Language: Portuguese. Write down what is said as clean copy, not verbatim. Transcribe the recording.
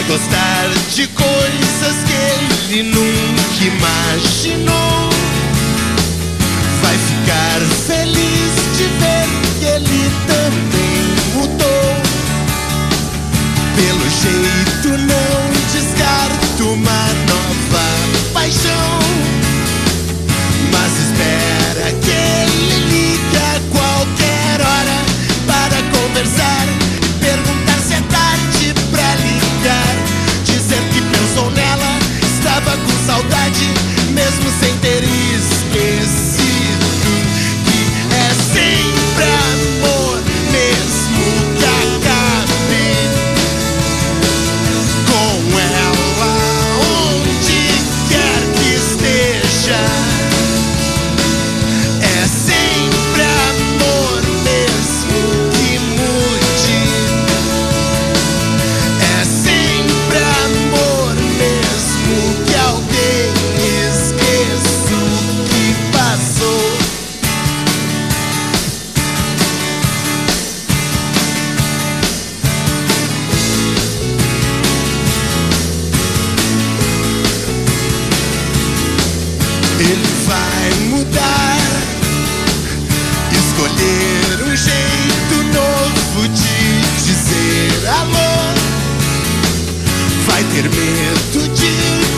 Vai gostar de coisas que ele nunca imaginou. Vai ficar feliz de ver que ele também mudou. Pelo jeito não descarto uma nova paixão, mas espera que ele ligue a qualquer hora para conversar e perguntar se é tarde pra ligar. Dizer que pensou nela, estava com saudade, mesmo sem ter esquecido. Que é sempre amor, mesmo que acabe com ela onde quer que esteja. É sempre amor, mesmo que mude. É sempre amor, mesmo que alguém esqueça o que passou. Ele vai mudar, escolher um jeito novo de dizer alô. Vai ter medo de